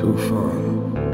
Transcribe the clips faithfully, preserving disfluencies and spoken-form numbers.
طوفان.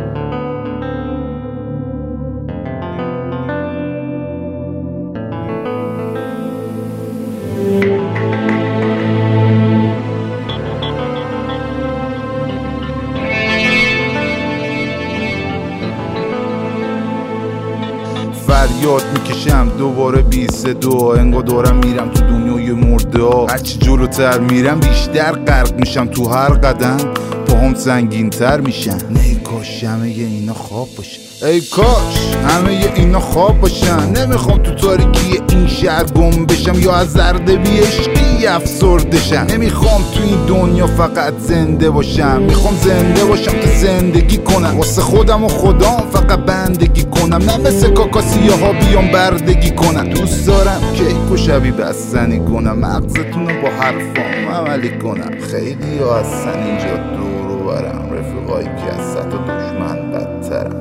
فریاد میکشم دوباره بیست دو، انگار دارم میرم تو دنیای مرده ها. هرچی جلوتر میرم بیشتر غرق میشم تو هر قدم، پاهم سنگین تر میشن. ای کاش همه اینا خواب باشن، ای کاش همه اینا خواب باشن. نمیخوام تو تاریکی این شهر گم بشم یا از زرد بی عشقی افسردشم. نمیخوام تو این دنیا فقط زنده باشم، میخوام زنده باشم که زندگی کنم، واسه خودم و خدام فقط بندگی کنم، نه مثل کاکاسیه ها بیام بردگی کنم. دوست دارم کیک و شبی بستنی کنم، مغزتون رو با حرفام عملی کنم. خیلی ها هستن اینجا دور و برم، رفیقایی که از صد تا دشمن بدترم.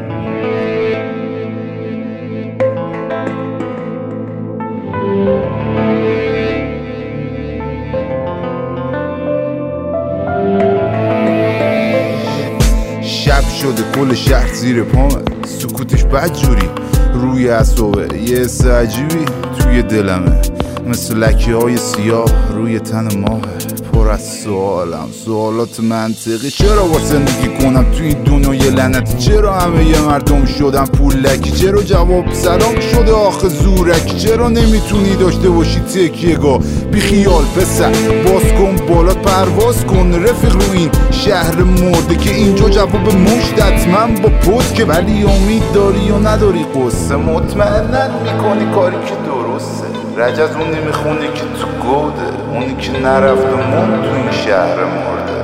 شب شده کل شهر زیر پامه، سکوتش بدجوری روی اعصابه، یه حس عجیبی توی دلمه، مثل لکه های سیاه روی تن ماهه. پر از سوالم، سوالات منطقی. چرا با زندگی کنم توی این دنیای لعنتی؟ چرا همه یه مردم شدن پولکی؟ چرا جواب سلام شده آخه زورکی؟ چرا نمیتونی داشته باشی تکیه گاه؟ بی خیال پسر، باز کن بالات پرواز کن رفیق رو این شهر مرده که اینجا جواب مشت حتما با پست که. ولی امید داری و نداری قصه، مطمئنن میکنی کاری که درسته. رجز اون نمیخونه که تو گوده، اونی که نرفت و موند تو این شهر مرده.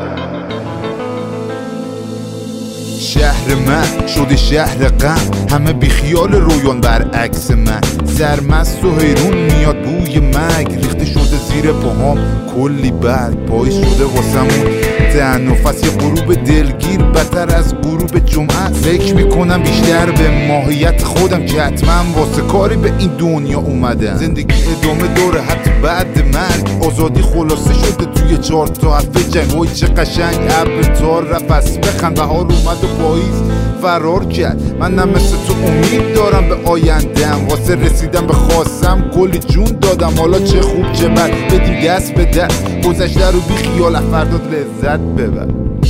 شهر من شده شهر غم، همه بیخیال رویان برعکس من. سرمست و حیرون میاد بوی مرگ، ریخته شده زیر پاهام کلی برگ. پاییز شده واسمون تنفس، یه غروب دلگیر بدتر از غروب جمعه. فکر میکنم بیشتر به ماهیت خودم که حتما واسه کاری به این دنیا اومدم. زندگی ادامه داره حتی بعد مرگ، آزادی خلاصه شده توی چهار تا هفته جنگ. وای چه قشنگ ابر تار رفت از بخند، بهار اومد و پاییز فرار کرد. منم مثل تو امید دارم به آیندم، واسه رسیدم به خواستم کلی جون دادم. حالا چه خوب چه بد بدیم دست به دست، گذشته رو بی خیال فرداد لذت ببر.